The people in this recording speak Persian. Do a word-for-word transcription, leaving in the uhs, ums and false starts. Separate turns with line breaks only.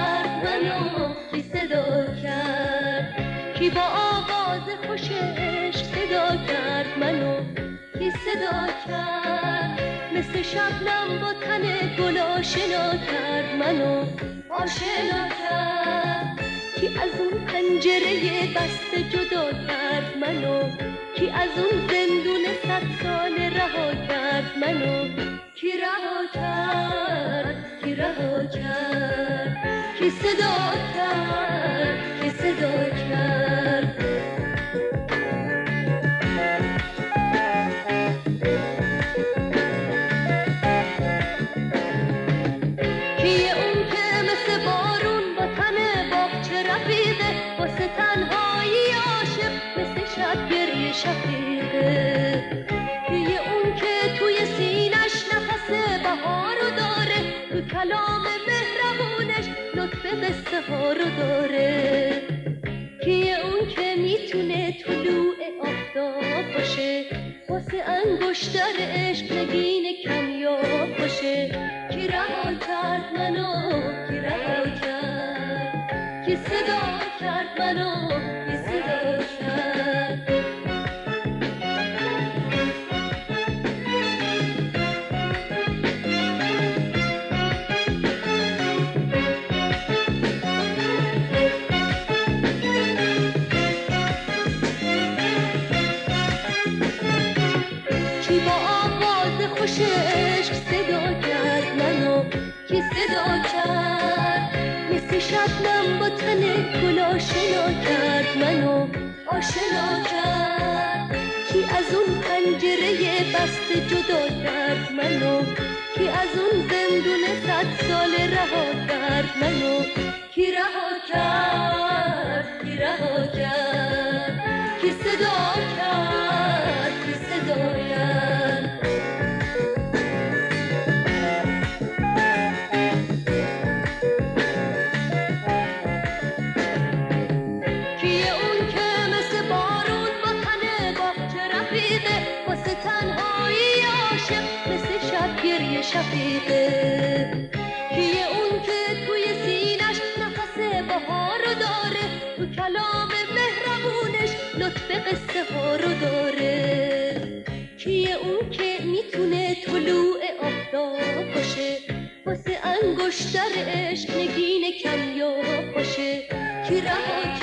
کرد منو، کی صدا کرد، کی با آواز خوش عشق صدا کرد منو، کی صدا کرد، مثل شبنم با تن گل آشنا کرد منو، آشنا کرد، کی از اون پنجره بسته جدا کرد منو، کی از اون زندون صد ساله رها کرد منو، کی رها کرد، کی رها کرد، کی صدا کرد، کی صدا کرد. کیه اون که مثل بارون با تن باغچه رفیقه، واسه تنهایی عاشق مثل شب گریه شفیقه، کیه اون که توی سینش نفس بهارو داره، تو کلام مهربونش لطف قصه ها رو داره، کیه اون که میتونه طلوع آفتاب باشه، واسه انگشتر عشق نگین کمیاب باشه، کی رها کرد منو، کی رها کرد، کی صدا کرد منو، کی صدا کرد. کی با آواز خوش عشق صدا کرد منو، کی صدا کرد، مثل شبنم با تن گل آشنا کرد منو، آشنا کرد، کی از اون پنجره بسته جدا کرد منو، کی از اون زندون صد ساله رها کرد منو، کی رها کرد، کی رها کرد، کی صدا کرد، کی صدا کرد. کیه اون که مثل بارون با تن باغچه رفیقه، واسه تنهایی عاشق مثل شب گریه شفیقه، کیه اون که توی سینش نفس بهارو داره، تو کلام مهربونش لطف قصه ها رو داره، کیه اون که میتونه طلوع آفتاب باشه، واسه انگشتر عشق نگین کمیاب باشه، کی رها